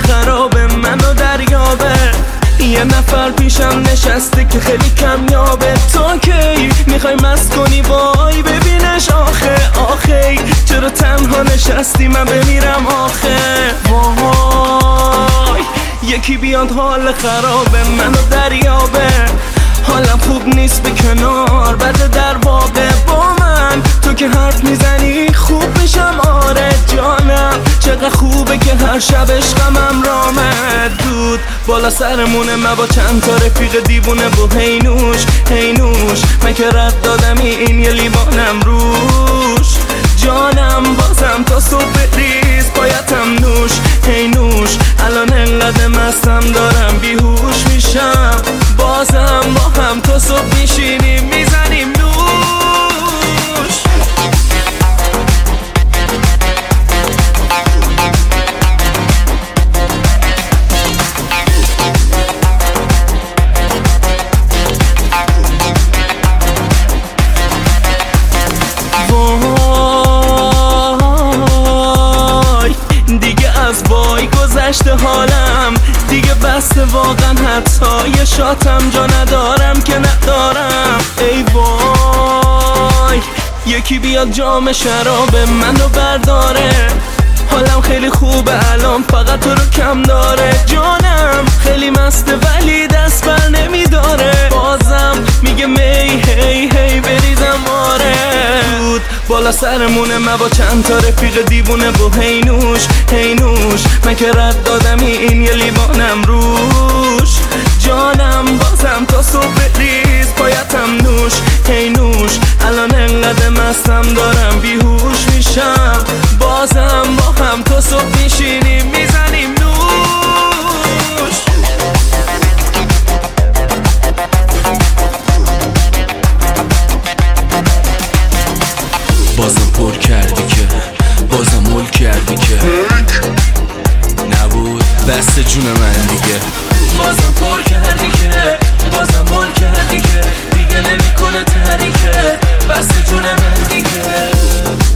خرابه منو دریابه. یه نفر پیشم نشسته که خیلی کمیابه. تا کی میخوای مست کنی وای ببینش آخه آخه چرا تنها نشستی من بمیرم آخه وای. یکی بیاد حال خرابه منو دریابه. حالم خوب نیست به کنار بده در واقع با من. تو که حرف میزنی خوب میشم آره جانم. چقدر خوبه که هر شب عشقم رامه. دود بالا سرمونه من با چند تا رفیق دیوونه و هینوش هینوش. من که رد دادم این یه لیوانم روش جانم. بازم تا صبح ریز بایدم نوش هینوش. الان انقدر مستم دارم بیهوش میشم. بازم با هم تا صبح میشینیم میزنیم نوش. وای دیگه از وای گذشته حالم دیگه بسته واقعا. حتی یه شاتم جا ندارم که ندارم. ای وای یکی بیاد جام شراب منو برداره. حالم خیلی خوبه الان فقط تو رو کم داره جانم. خیلی مسته ولی دست بر نمیداره. بازم میگه می هی هی بریزم آره. دود بالا سرمونه من با چند تا رفیق دیوونه و هینوش هینوش. من که رد دادم این یه لیوانم روش جانم. بازم تا صبح ریز بایدم نوش هینوش. الان انقدر مستم دارم بیهوش میشم. بازم با هم تا صبح میشینیم میزنیم نوش. بازم پر کردی که بازم مول کردی که نبود بست جون من دیگه. بازم پر کردی که بازم مول کردی که دیگه نمیکنه تحریکه بست جون من دیگه.